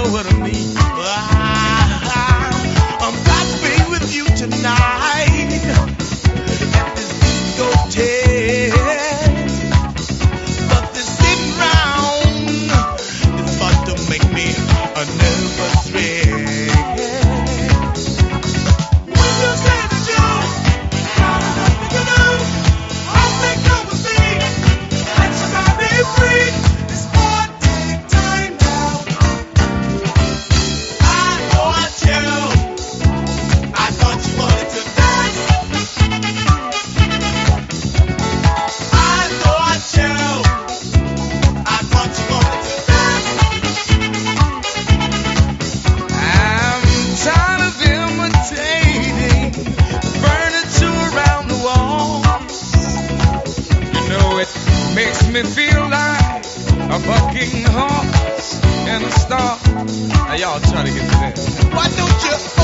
what I mean. I'm about to be with you tonight at this discotheque. But this sitting round is about to make me a nervous wreck. When you say that you got nothing to do, all they come with me, let your body free. This boy take time now. I want you. I thought you wanted to dance. I thought you wanted to dance. I'm tired of imitating furniture around the walls. You know it makes me feel like a bucking horse and a star. Now y'all try to get to that. Why don't you